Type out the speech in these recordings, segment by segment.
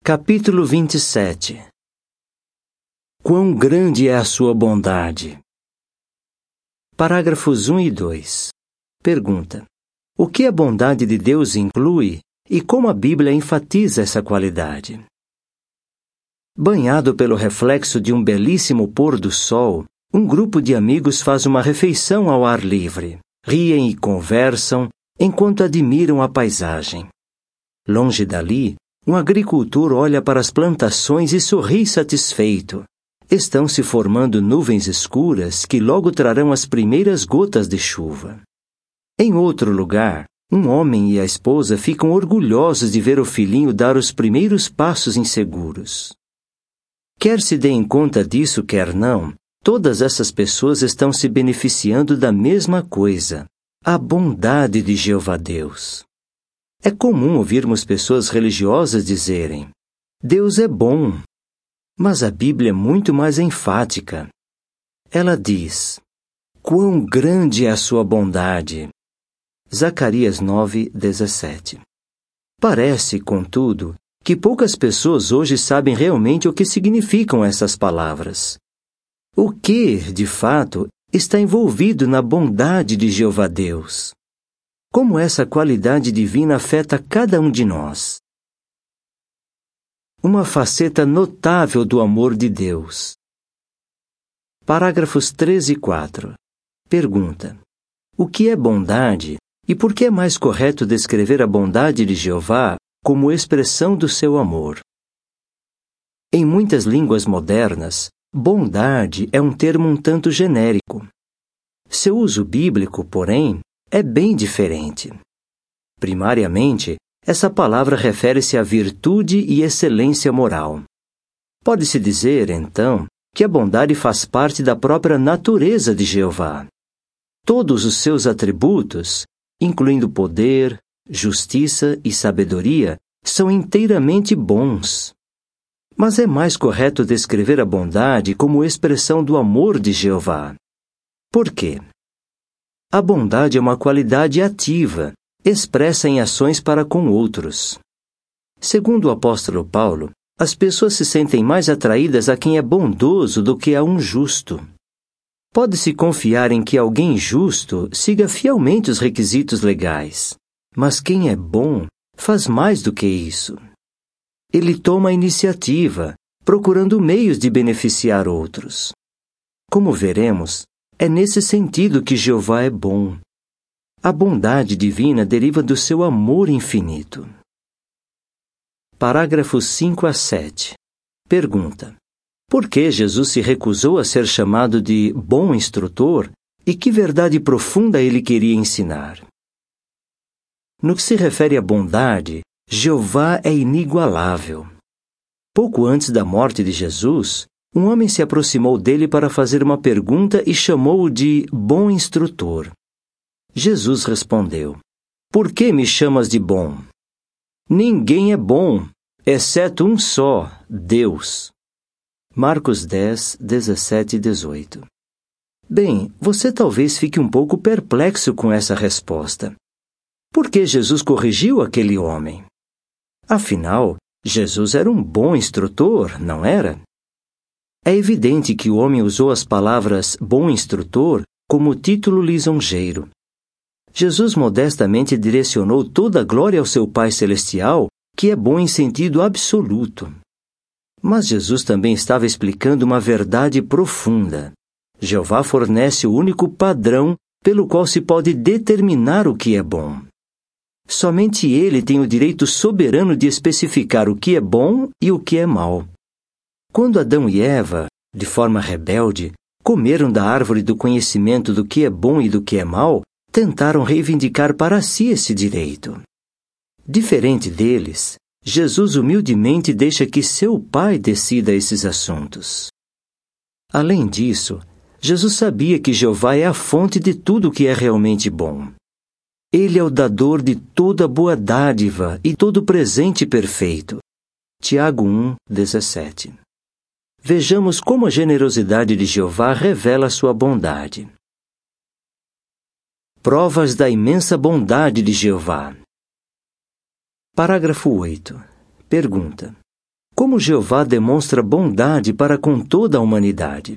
Capítulo 27. Quão grande é a sua bondade! Parágrafos 1 e 2. Pergunta: o que a bondade de Deus inclui e como a Bíblia enfatiza essa qualidade? Banhado pelo reflexo de um belíssimo pôr do sol, um grupo de amigos faz uma refeição ao ar livre. Riem e conversam enquanto admiram a paisagem. Longe dali, um agricultor olha para as plantações e sorri satisfeito. Estão se formando nuvens escuras que logo trarão as primeiras gotas de chuva. Em outro lugar, um homem e a esposa ficam orgulhosos de ver o filhinho dar os primeiros passos inseguros. Quer se deem conta disso, quer não, todas essas pessoas estão se beneficiando da mesma coisa: a bondade de Jeová Deus. É comum ouvirmos pessoas religiosas dizerem: Deus é bom. Mas a Bíblia é muito mais enfática. Ela diz: quão grande é a sua bondade. Zacarias 9:17. Parece, contudo, que poucas pessoas hoje sabem realmente o que significam essas palavras. O que, de fato, está envolvido na bondade de Jeová Deus? Como essa qualidade divina afeta cada um de nós? Uma faceta notável do amor de Deus. Parágrafos 3 e 4. Pergunta: o que é bondade e por que é mais correto descrever a bondade de Jeová como expressão do seu amor? Em muitas línguas modernas, bondade é um termo um tanto genérico. Seu uso bíblico, porém, é bem diferente. Primariamente, essa palavra refere-se à virtude e excelência moral. Pode-se dizer, então, que a bondade faz parte da própria natureza de Jeová. Todos os seus atributos, incluindo poder, justiça e sabedoria, são inteiramente bons. Mas é mais correto descrever a bondade como expressão do amor de Jeová. Por quê? A bondade é uma qualidade ativa, expressa em ações para com outros. Segundo o apóstolo Paulo, as pessoas se sentem mais atraídas a quem é bondoso do que a um justo. Pode-se confiar em que alguém justo siga fielmente os requisitos legais, mas quem é bom faz mais do que isso. Ele toma a iniciativa, procurando meios de beneficiar outros. Como veremos, é nesse sentido que Jeová é bom. A bondade divina deriva do seu amor infinito. Parágrafos 5 a 7. Pergunta: por que Jesus se recusou a ser chamado de bom instrutor e que verdade profunda ele queria ensinar? No que se refere à bondade, Jeová é inigualável. Pouco antes da morte de Jesus, um homem se aproximou dele para fazer uma pergunta e chamou-o de bom instrutor. Jesus respondeu: por que me chamas de bom? Ninguém é bom, exceto um só, Deus. Marcos 10, 17 e 18. Bem, você talvez fique um pouco perplexo com essa resposta. Por que Jesus corrigiu aquele homem? Afinal, Jesus era um bom instrutor, não era? É evidente que o homem usou as palavras bom instrutor como título lisonjeiro. Jesus modestamente direcionou toda a glória ao seu Pai Celestial, que é bom em sentido absoluto. Mas Jesus também estava explicando uma verdade profunda. Jeová fornece o único padrão pelo qual se pode determinar o que é bom. Somente Ele tem o direito soberano de especificar o que é bom e o que é mal. Quando Adão e Eva, de forma rebelde, comeram da árvore do conhecimento do que é bom e do que é mal, tentaram reivindicar para si esse direito. Diferente deles, Jesus humildemente deixa que seu Pai decida esses assuntos. Além disso, Jesus sabia que Jeová é a fonte de tudo que é realmente bom. Ele é o dador de toda boa dádiva e todo presente perfeito. Tiago 1, 17. Vejamos como a generosidade de Jeová revela sua bondade. Provas da imensa bondade de Jeová. Parágrafo 8. Pergunta: como Jeová demonstra bondade para com toda a humanidade.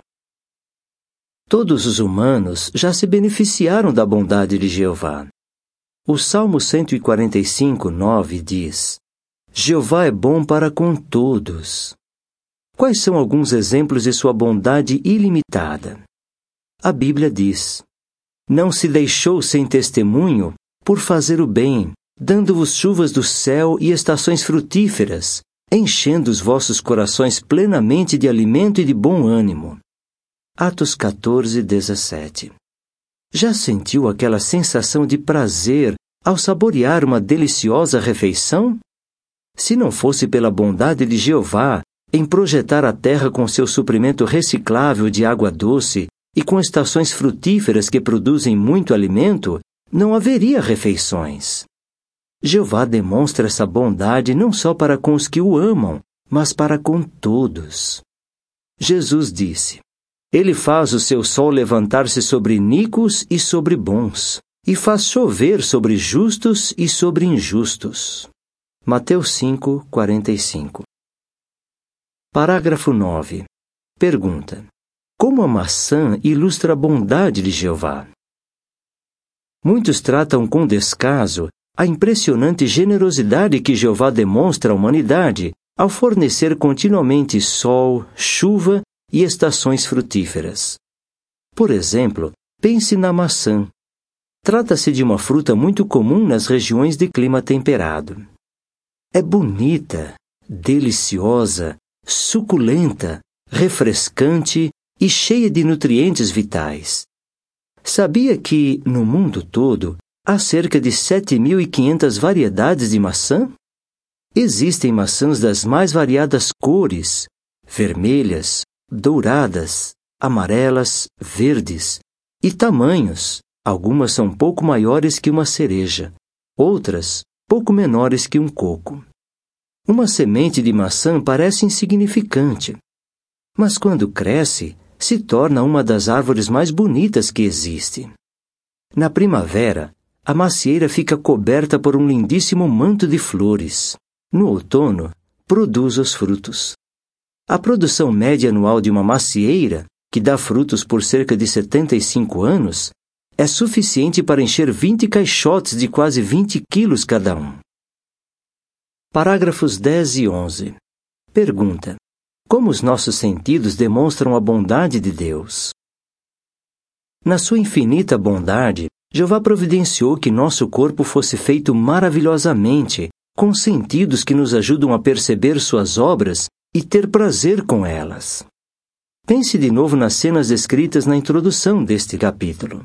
Todos os humanos já se beneficiaram da bondade de Jeová. O Salmo 145, 9 diz: Jeová é bom para com todos. Quais são alguns exemplos de sua bondade ilimitada? A Bíblia diz: Não se deixou sem testemunho por fazer o bem, dando-vos chuvas do céu e estações frutíferas, enchendo os vossos corações plenamente de alimento e de bom ânimo. Atos 14, 17. Já sentiu aquela sensação de prazer ao saborear uma deliciosa refeição? Se não fosse pela bondade de Jeová em projetar a terra com seu suprimento reciclável de água doce e com estações frutíferas que produzem muito alimento, não haveria refeições. Jeová demonstra essa bondade não só para com os que o amam, mas para com todos. Jesus disse: Ele faz o seu sol levantar-se sobre iníquos e sobre bons, e faz chover sobre justos e sobre injustos. Mateus 5, 45. Parágrafo 9. Pergunta: como a maçã ilustra a bondade de Jeová? Muitos tratam com descaso a impressionante generosidade que Jeová demonstra à humanidade ao fornecer continuamente sol, chuva e estações frutíferas. Por exemplo, pense na maçã. Trata-se de uma fruta muito comum nas regiões de clima temperado. É bonita, deliciosa, suculenta, refrescante e cheia de nutrientes vitais. Sabia que, no mundo todo, há cerca de 7.500 variedades de maçã? Existem maçãs das mais variadas cores, vermelhas, douradas, amarelas, verdes, e tamanhos. Algumas são pouco maiores que uma cereja, outras pouco menores que um coco. Uma semente de maçã parece insignificante, mas quando cresce, se torna uma das árvores mais bonitas que existe. Na primavera, a macieira fica coberta por um lindíssimo manto de flores. No outono, produz os frutos. A produção média anual de uma macieira, que dá frutos por cerca de 75 anos, é suficiente para encher 20 caixotes de quase 20 quilos cada um. Parágrafos 10 e 11. Pergunta: como os nossos sentidos demonstram a bondade de Deus? Na sua infinita bondade, Jeová providenciou que nosso corpo fosse feito maravilhosamente, com sentidos que nos ajudam a perceber suas obras e ter prazer com elas. Pense de novo nas cenas descritas na introdução deste capítulo.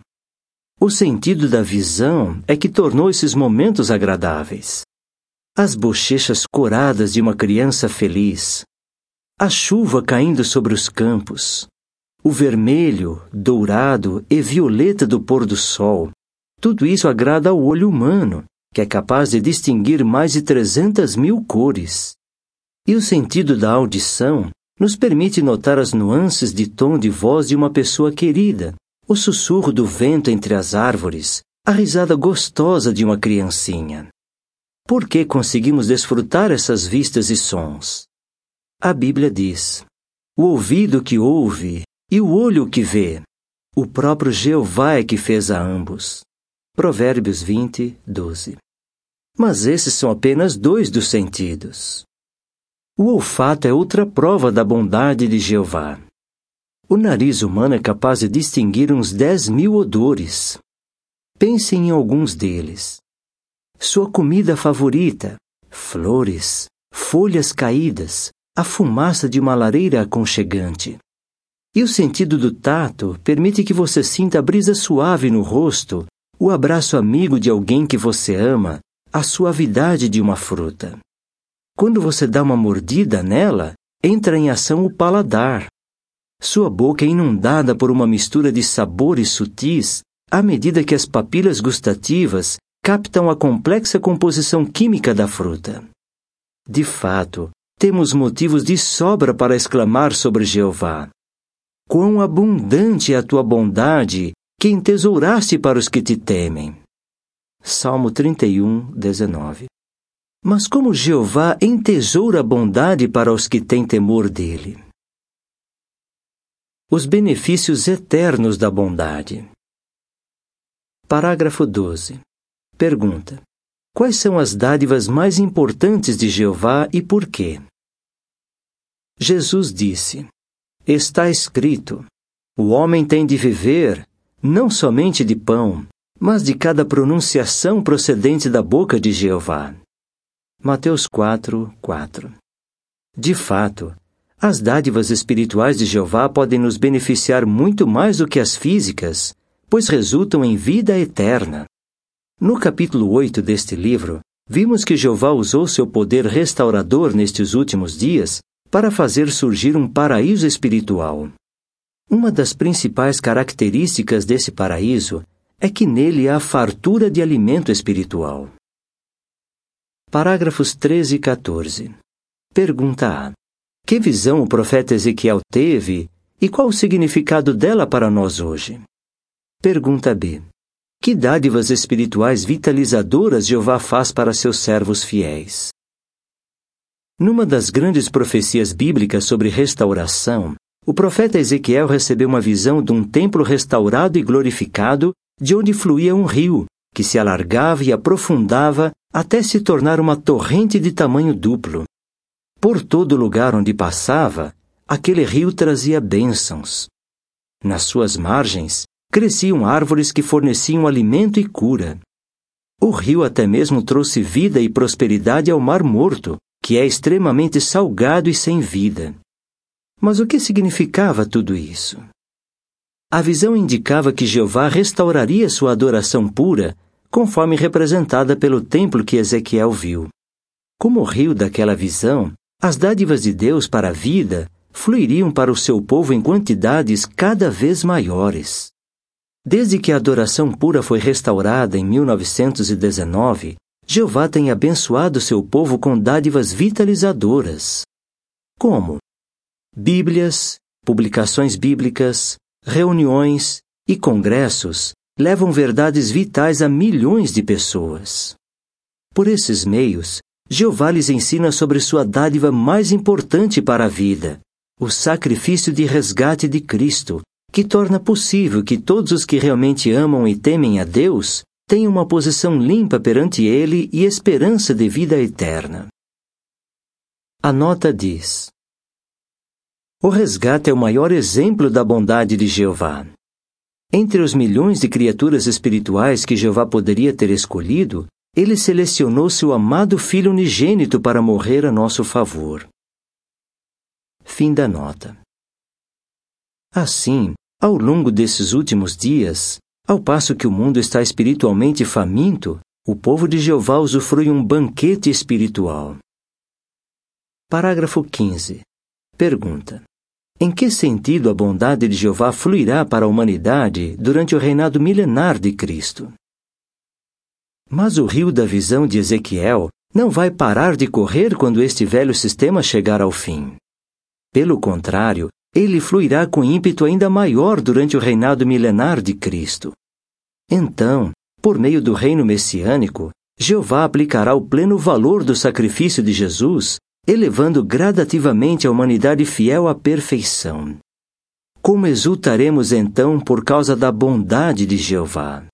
O sentido da visão é que tornou esses momentos agradáveis. As bochechas coradas de uma criança feliz, a chuva caindo sobre os campos, o vermelho, dourado e violeta do pôr do sol, tudo isso agrada ao olho humano, que é capaz de distinguir mais de 300.000 cores. E o sentido da audição nos permite notar as nuances de tom de voz de uma pessoa querida, o sussurro do vento entre as árvores, a risada gostosa de uma criancinha. Por que conseguimos desfrutar essas vistas e sons? A Bíblia diz: o ouvido que ouve e o olho que vê, o próprio Jeová é que fez a ambos. Provérbios 20, 12. Mas esses são apenas 2 dos sentidos. O olfato é outra prova da bondade de Jeová. O nariz humano é capaz de distinguir uns 10.000 odores. Pense em alguns deles. Sua comida favorita: flores, folhas caídas, a fumaça de uma lareira aconchegante. E o sentido do tato permite que você sinta a brisa suave no rosto, o abraço amigo de alguém que você ama, a suavidade de uma fruta. Quando você dá uma mordida nela, entra em ação o paladar. Sua boca é inundada por uma mistura de sabores sutis à medida que as papilas gustativas captam a complexa composição química da fruta. De fato, temos motivos de sobra para exclamar sobre Jeová: quão abundante é a tua bondade, que entesouraste para os que te temem. Salmo 31, 19. Mas como Jeová entesoura a bondade para os que têm temor dele. Os benefícios eternos da bondade. Parágrafo 12. Pergunta: quais são as dádivas mais importantes de Jeová e por quê? Jesus disse: está escrito, o homem tem de viver, não somente de pão, mas de cada pronunciação procedente da boca de Jeová. Mateus 4:4. De fato, as dádivas espirituais de Jeová podem nos beneficiar muito mais do que as físicas, pois resultam em vida eterna. No capítulo 8 deste livro, vimos que Jeová usou seu poder restaurador nestes últimos dias para fazer surgir um paraíso espiritual. Uma das principais características desse paraíso é que nele há fartura de alimento espiritual. Parágrafos 13 e 14. Pergunta A. Que visão o profeta Ezequiel teve e qual o significado dela para nós hoje? Pergunta B. Que dádivas espirituais vitalizadoras Jeová faz para seus servos fiéis? Numa das grandes profecias bíblicas sobre restauração, o profeta Ezequiel recebeu uma visão de um templo restaurado e glorificado, de onde fluía um rio, que se alargava e aprofundava até se tornar uma torrente de tamanho duplo. Por todo lugar onde passava, aquele rio trazia bênçãos. Nas suas margens, cresciam árvores que forneciam alimento e cura. O rio até mesmo trouxe vida e prosperidade ao Mar Morto, que é extremamente salgado e sem vida. Mas o que significava tudo isso? A visão indicava que Jeová restauraria sua adoração pura, conforme representada pelo templo que Ezequiel viu. Como o rio daquela visão, as dádivas de Deus para a vida fluiriam para o seu povo em quantidades cada vez maiores. Desde que a adoração pura foi restaurada em 1919, Jeová tem abençoado seu povo com dádivas vitalizadoras. Como? Bíblias, publicações bíblicas, reuniões e congressos levam verdades vitais a milhões de pessoas. Por esses meios, Jeová lhes ensina sobre sua dádiva mais importante para a vida, o sacrifício de resgate de Cristo, que torna possível que todos os que realmente amam e temem a Deus tenham uma posição limpa perante Ele e esperança de vida eterna. A nota diz: o resgate é o maior exemplo da bondade de Jeová. Entre os milhões de criaturas espirituais que Jeová poderia ter escolhido, Ele selecionou seu amado Filho unigênito para morrer a nosso favor. Fim da nota. Assim, ao longo desses últimos dias, ao passo que o mundo está espiritualmente faminto, o povo de Jeová usufrui um banquete espiritual. Parágrafo 15. Pergunta: em que sentido a bondade de Jeová fluirá para a humanidade durante o reinado milenar de Cristo? Mas o rio da visão de Ezequiel não vai parar de correr quando este velho sistema chegar ao fim. Pelo contrário, ele fluirá com ímpeto ainda maior durante o reinado milenar de Cristo. Então, por meio do reino messiânico, Jeová aplicará o pleno valor do sacrifício de Jesus, elevando gradativamente a humanidade fiel à perfeição. Como exultaremos então por causa da bondade de Jeová?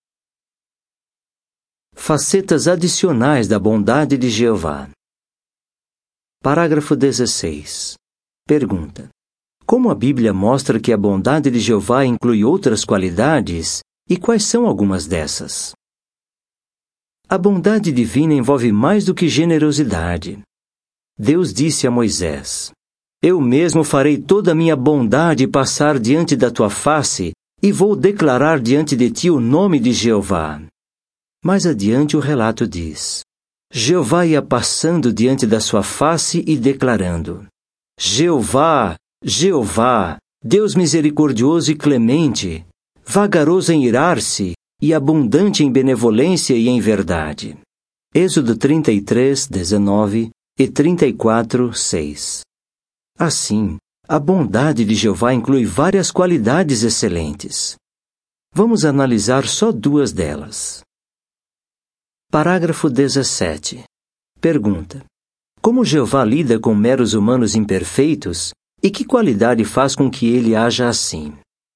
Facetas adicionais da bondade de Jeová. Parágrafo 16. Pergunta: como a Bíblia mostra que a bondade de Jeová inclui outras qualidades, e quais são algumas dessas? A bondade divina envolve mais do que generosidade. Deus disse a Moisés: eu mesmo farei toda a minha bondade passar diante da tua face, e vou declarar diante de ti o nome de Jeová. Mais adiante o relato diz: Jeová ia passando diante da sua face e declarando: Jeová, Jeová, Deus misericordioso e clemente, vagaroso em irar-se e abundante em benevolência e em verdade. Êxodo 33, 19 e 34, 6. Assim, a bondade de Jeová inclui várias qualidades excelentes. Vamos analisar só duas delas. Parágrafo 17. Pergunta: como Jeová lida com meros humanos imperfeitos e que qualidade faz com que ele haja assim?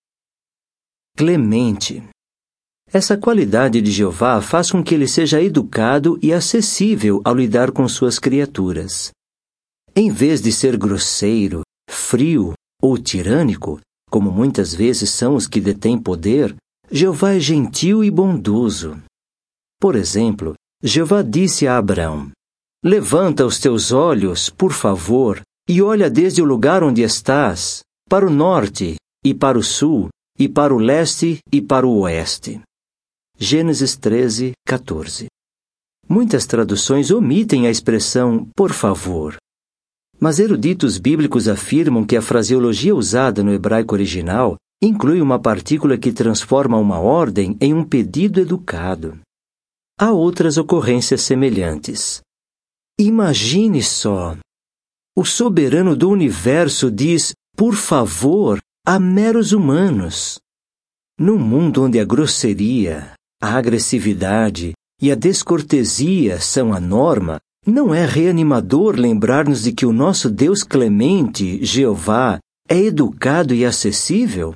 Clemente. Essa qualidade de Jeová faz com que ele seja educado e acessível ao lidar com suas criaturas. Em vez de ser grosseiro, frio ou tirânico, como muitas vezes são os que detêm poder, Jeová é gentil e bondoso. Por exemplo, Jeová disse a Abrão: levanta os teus olhos, por favor, e olha desde o lugar onde estás, para o norte, e para o sul, e para o leste, e para o oeste. Gênesis 13, 14. Muitas traduções omitem a expressão por favor. Mas eruditos bíblicos afirmam que a fraseologia usada no hebraico original inclui uma partícula que transforma uma ordem em um pedido educado. Há outras ocorrências semelhantes. Imagine só! O soberano do universo diz por favor a meros humanos. Num mundo onde a grosseria, a agressividade e a descortesia são a norma, não é reanimador lembrar-nos de que o nosso Deus clemente, Jeová, é educado e acessível?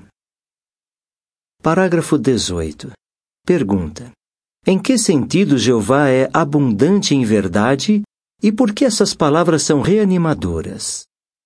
Parágrafo 18. Pergunta: em que sentido Jeová é abundante em verdade e por que essas palavras são reanimadoras?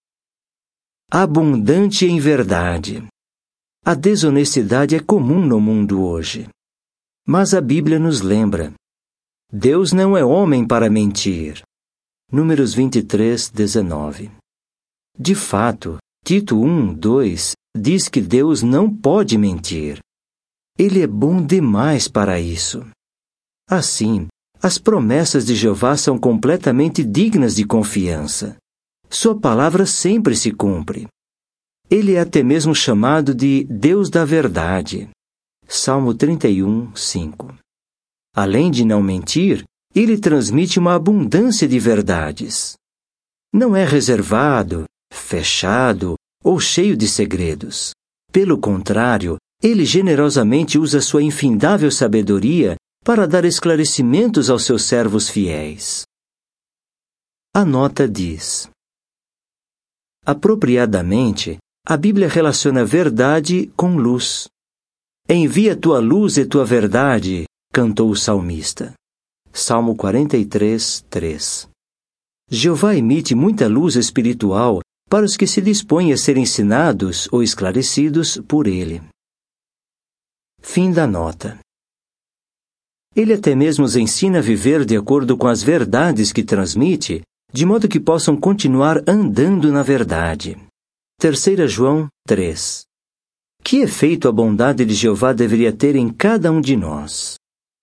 Abundante em verdade. A desonestidade é comum no mundo hoje. Mas a Bíblia nos lembra: Deus não é homem para mentir. Números 23, 19. De fato, Tito 1, 2 diz que Deus não pode mentir. Ele é bom demais para isso. Assim, as promessas de Jeová são completamente dignas de confiança. Sua palavra sempre se cumpre. Ele é até mesmo chamado de Deus da verdade. Salmo 31, 5. Além de não mentir, ele transmite uma abundância de verdades. Não é reservado, fechado ou cheio de segredos. Pelo contrário, ele generosamente usa sua infindável sabedoria para dar esclarecimentos aos seus servos fiéis. A nota diz: apropriadamente, a Bíblia relaciona verdade com luz. Envia tua luz e tua verdade, cantou o salmista. Salmo 43, 3. Jeová emite muita luz espiritual para os que se dispõem a ser ensinados ou esclarecidos por ele. Fim da nota. Ele até mesmo os ensina a viver de acordo com as verdades que transmite, de modo que possam continuar andando na verdade. 3 João 3. Que efeito a bondade de Jeová deveria ter em cada um de nós?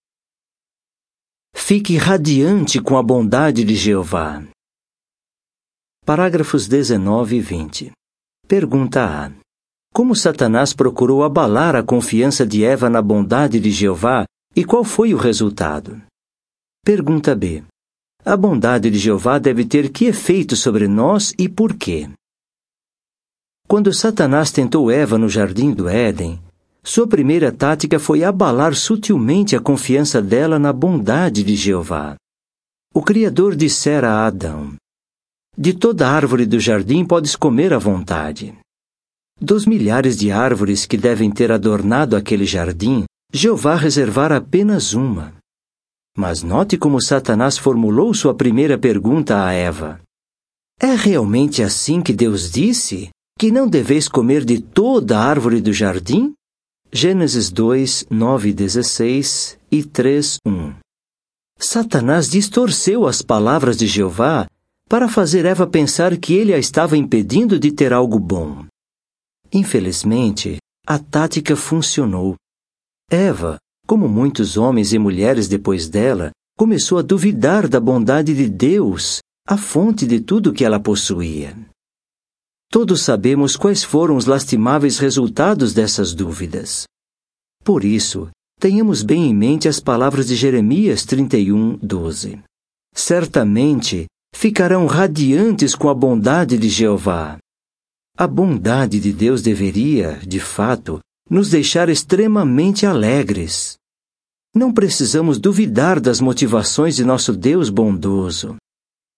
Fique radiante com a bondade de Jeová. Parágrafos 19 e 20. Pergunta A. Como Satanás procurou abalar a confiança de Eva na bondade de Jeová e qual foi o resultado? Pergunta B. A bondade de Jeová deve ter que efeito sobre nós e por quê? Quando Satanás tentou Eva no jardim do Éden, sua primeira tática foi abalar sutilmente a confiança dela na bondade de Jeová. O Criador dissera a Adão: de toda árvore do jardim podes comer à vontade. Dos milhares de árvores que devem ter adornado aquele jardim, Jeová reservara apenas uma. Mas note como Satanás formulou sua primeira pergunta a Eva: é realmente assim que Deus disse? Que não deveis comer de toda a árvore do jardim? Gênesis 2, 9 e 16 e 3, 1. Satanás distorceu as palavras de Jeová para fazer Eva pensar que ele a estava impedindo de ter algo bom. Infelizmente, a tática funcionou. Eva, como muitos homens e mulheres depois dela, começou a duvidar da bondade de Deus, a fonte de tudo que ela possuía. Todos sabemos quais foram os lastimáveis resultados dessas dúvidas. Por isso, tenhamos bem em mente as palavras de Jeremias 31, 12. Certamente ficarão radiantes com a bondade de Jeová. A bondade de Deus deveria, de fato, nos deixar extremamente alegres. Não precisamos duvidar das motivações de nosso Deus bondoso.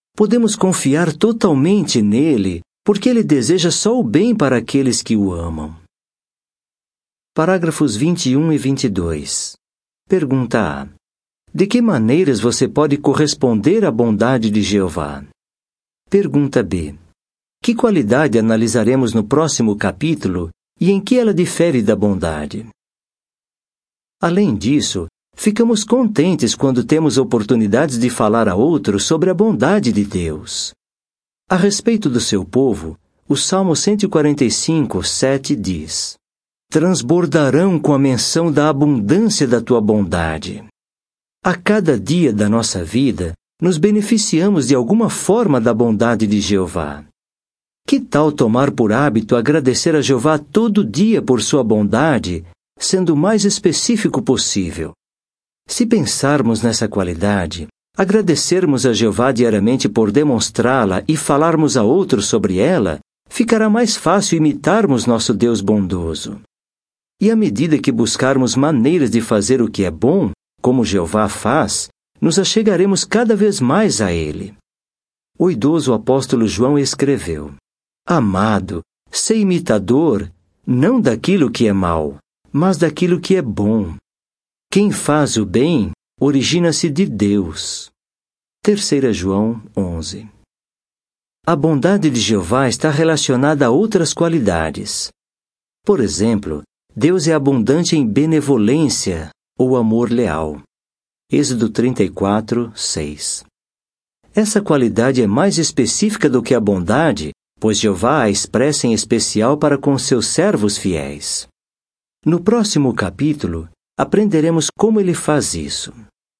Podemos confiar totalmente nele, porque ele deseja só o bem para aqueles que o amam. Parágrafos 21 e 22. Pergunta A. De que maneiras você pode corresponder à bondade de Jeová? Pergunta B. Que qualidade analisaremos no próximo capítulo e em que ela difere da bondade? Além disso, ficamos contentes quando temos oportunidades de falar a outros sobre a bondade de Deus. A respeito do seu povo, o Salmo 145, 7 diz: Transbordarão com a menção da abundância da tua bondade. A cada dia da nossa vida, nos beneficiamos de alguma forma da bondade de Jeová. Que tal tomar por hábito agradecer a Jeová todo dia por sua bondade, sendo o mais específico possível? Se pensarmos nessa qualidade, agradecermos a Jeová diariamente por demonstrá-la e falarmos a outros sobre ela, ficará mais fácil imitarmos nosso Deus bondoso. E à medida que buscarmos maneiras de fazer o que é bom, como Jeová faz, nos achegaremos cada vez mais a Ele. O idoso apóstolo João escreveu: Amado, sê imitador, não daquilo que é mau, mas daquilo que é bom. Quem faz o bem, origina-se de Deus. 3 João 11. A bondade de Jeová está relacionada a outras qualidades. Por exemplo, Deus é abundante em benevolência ou amor leal. Êxodo 34, 6. Essa qualidade é mais específica do que a bondade, pois Jeová a expressa em especial para com seus servos fiéis. No próximo capítulo, aprenderemos como ele faz isso.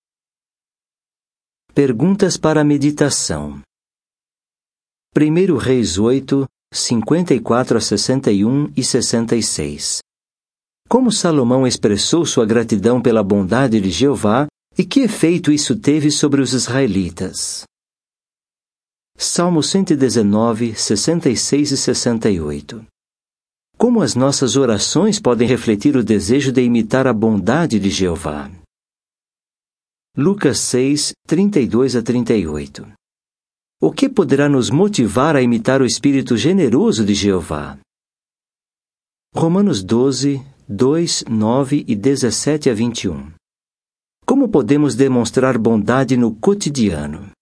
Perguntas para a meditação. 1 Reis 8, 54 a 61 e 66. Como Salomão expressou sua gratidão pela bondade de Jeová e que efeito isso teve sobre os israelitas? Salmo 119, 66 e 68. Como as nossas orações podem refletir o desejo de imitar a bondade de Jeová? Lucas 6, 32 a 38. O que poderá nos motivar a imitar o espírito generoso de Jeová? Romanos 12, 2, 9 e 17 a 21. Como podemos demonstrar bondade no cotidiano?